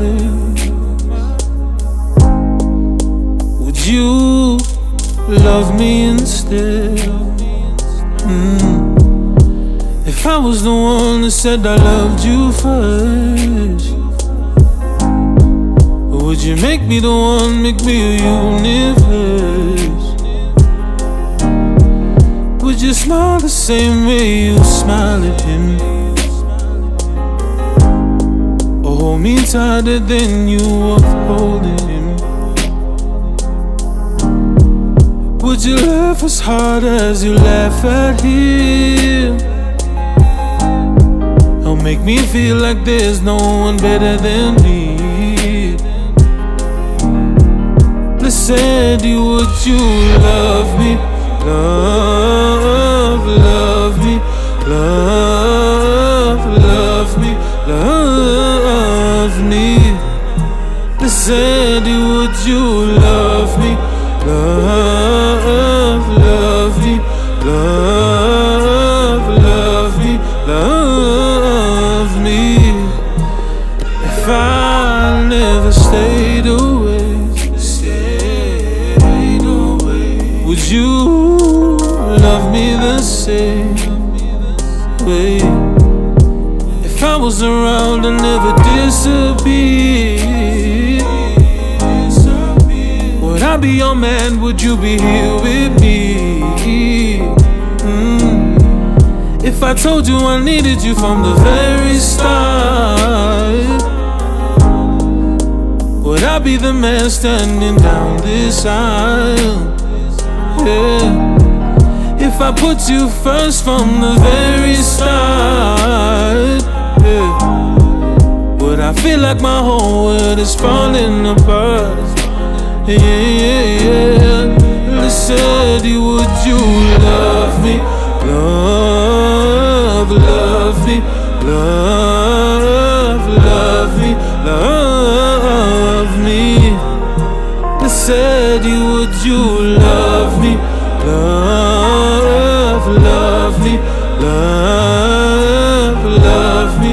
way? Would you love me instead? If I was the one that said I loved you first, would you make me the one, make me a universe? Would you smile the same way you smile at him? Or hold me tighter than you were holding him? Would you laugh as hard as you laugh at him? Or make me feel like there's no one better than me? Said you, would you love me? Love me, love me, love me. They said you, would you love me? Love me, love me, love me. If I never stayed away, would you love me the same way? If I was around and never disappeared, would I be your man? Would you be here with me? If I told you I needed you from the very start, would I be the man standing down this aisle? Yeah. If I put you first from the very start, yeah, would I feel like my whole world is falling apart? Yeah, yeah, yeah. They said you, would you love me? Love me, love me, love me. They said you, would you love me? Love me, love me,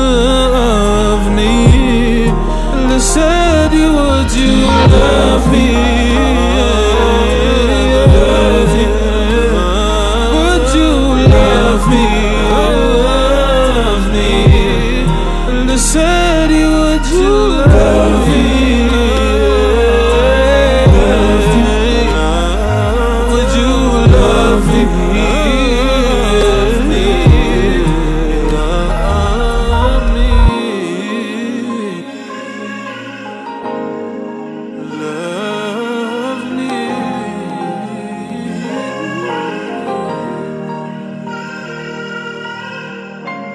love me. They said you, would you love me?